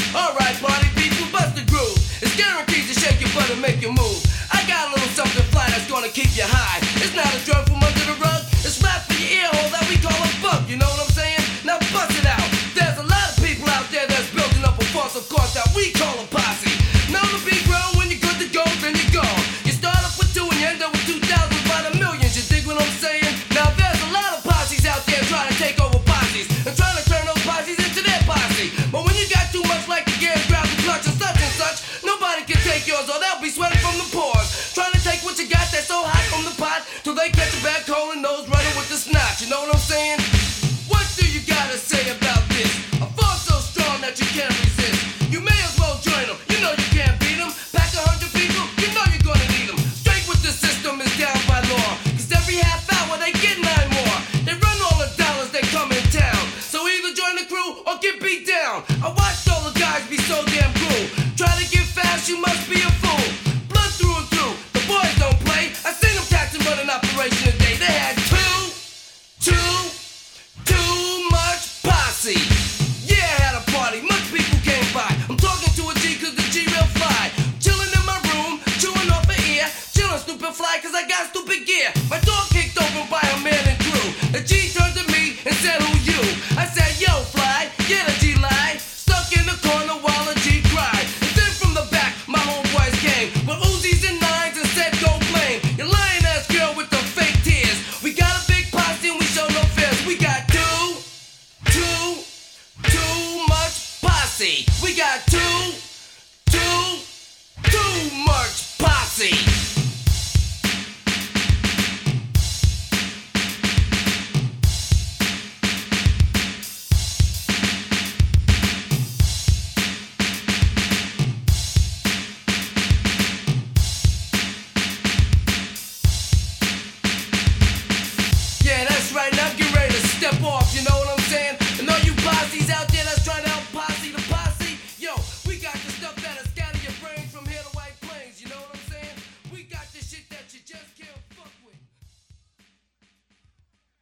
Alright, party people, bust the groove. It's guaranteed to shake your butt and make you move. I got a little something fly that's gonna keep you high. It's not a drum from under the rug. It's rap for your ear hole that we call a bug. You know what I'm saying? Now bust it out. There's a lot of people out there that's building up a force of course that we call a posse. Known to be grown, when you're good to go, then you go. You start off with 2 and you end up with 2,000 by the millions. You dig what I'm saying? Now there's a lot of posses out there trying to take over posses and trying to turn those posses into their posse. But when you got too much like the gears, grab the clutch and such, nobody can take yours or they'll be sweating from the pores. Trying to take what you got that's so hot from the pot till they catch a bad cold and nose running with the snot. You know what I'm saying? What do you gotta say about this? A force so strong that you can't resist. You may as well join them. You know you can't beat them. Pack 100 people, you know you're gonna need them. Straight with the system is down by law. Cause every half hour they get 9 more. They run all the dollars they come in town. So either join the crew or get beat down. I watched all the guys be so damn cool. Try to get fast, you must be a fool. Blood through and through, the boys don't play. I seen them tax and run an operation today. They had too much posse. Yeah, I had a party, much people came by. I'm talking to a G cause the G real fly. Chilling in my room, chewing off an ear. Chilling stupid fly cause I got stupid gear. My door kicked open by a man and crew. The G turned to me and said, who you? I said, yo fly, yeah the G lied. Stuck in the corner while the G cried. And then from the back, my homeboys came with Uzis and 9s and said, go blame your lying ass girl with the fake tears. We got a big posse and we show no fears. We got too much posse. We got too much posse.